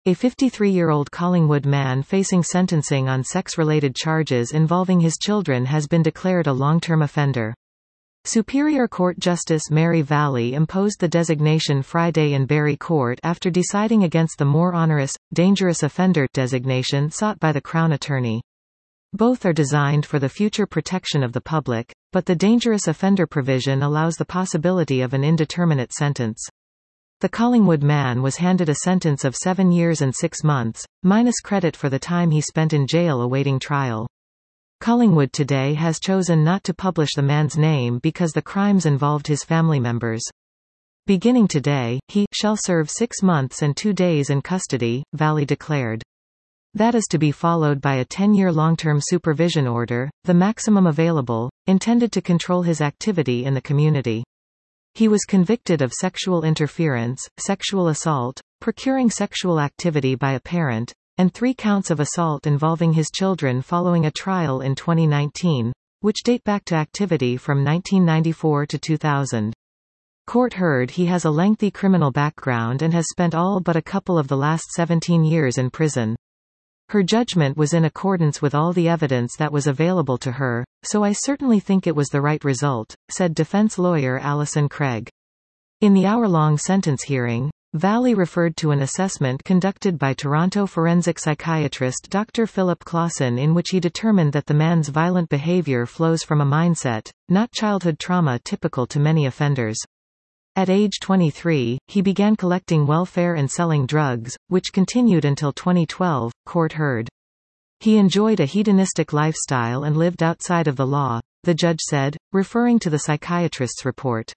A 53-year-old Collingwood man facing sentencing on sex-related charges involving his children has been declared a long-term offender. Superior Court Justice Mary Valley imposed the designation Friday in Barry Court after deciding against the more onerous, dangerous offender designation sought by the Crown Attorney. Both are designed for the future protection of the public, but the dangerous offender provision allows the possibility of an indeterminate sentence. The Collingwood man was handed a sentence of 7 years and 6 months, minus credit for the time he spent in jail awaiting trial. Collingwood today has chosen not to publish the man's name because the crimes involved his family members. Beginning today, he shall serve 6 months and 2 days in custody, Valley declared. That is to be followed by a 10-year long-term supervision order, the maximum available, intended to control his activity in the community. He was convicted of sexual interference, sexual assault, procuring sexual activity by a parent, and 3 counts of assault involving his children following a trial in 2019, which date back to activity from 1994 to 2000. Court heard he has a lengthy criminal background and has spent all but a couple of the last 17 years in prison. Her judgment was in accordance with all the evidence that was available to her, so I certainly think it was the right result, said defense lawyer Alison Craig. In the hour-long sentence hearing, Valley referred to an assessment conducted by Toronto forensic psychiatrist Dr. Philip Clausen in which he determined that the man's violent behavior flows from a mindset, not childhood trauma typical to many offenders. At age 23, he began collecting welfare and selling drugs, which continued until 2012, court heard. He enjoyed a hedonistic lifestyle and lived outside of the law, the judge said, referring to the psychiatrist's report.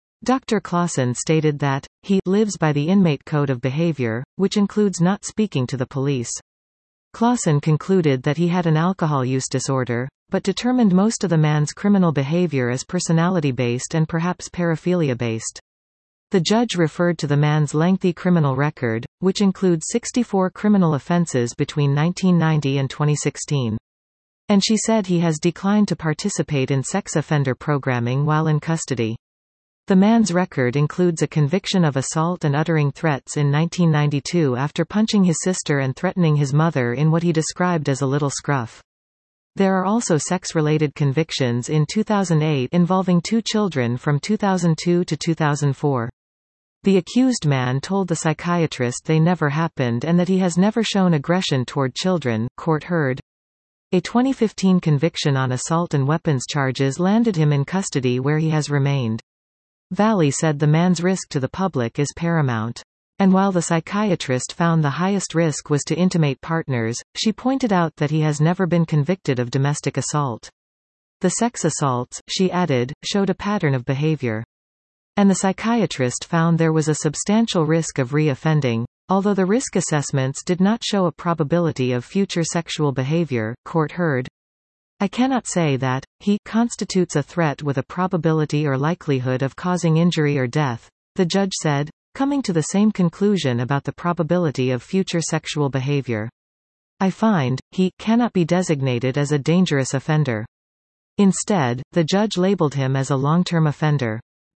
Dr. Clausen stated that, he lives by the inmate code of behavior, which includes not speaking to the police. Clausen concluded that he had an alcohol use disorder, but determined most of the man's criminal behavior as personality-based and perhaps paraphilia-based. The judge referred to the man's lengthy criminal record, which includes 64 criminal offenses between 1990 and 2016. And she said he has declined to participate in sex offender programming while in custody. The man's record includes a conviction of assault and uttering threats in 1992 after punching his sister and threatening his mother in what he described as a little scruff. There are also sex-related convictions in 2008 involving 2 children from 2002 to 2004. The accused man told the psychiatrist they never happened and that he has never shown aggression toward children, court heard. A 2015 conviction on assault and weapons charges landed him in custody where he has remained. Valley said the man's risk to the public is paramount. And while the psychiatrist found the highest risk was to intimate partners, she pointed out that he has never been convicted of domestic assault. The sex assaults, she added, showed a pattern of behavior. And the psychiatrist found there was a substantial risk of re-offending, although the risk assessments did not show a probability of future sexual behavior, court heard. I cannot say that he constitutes a threat with a probability or likelihood of causing injury or death, the judge said, coming to the same conclusion about the probability of future sexual behavior. I find he cannot be designated as a dangerous offender. Instead, the judge labeled him as a long-term offender.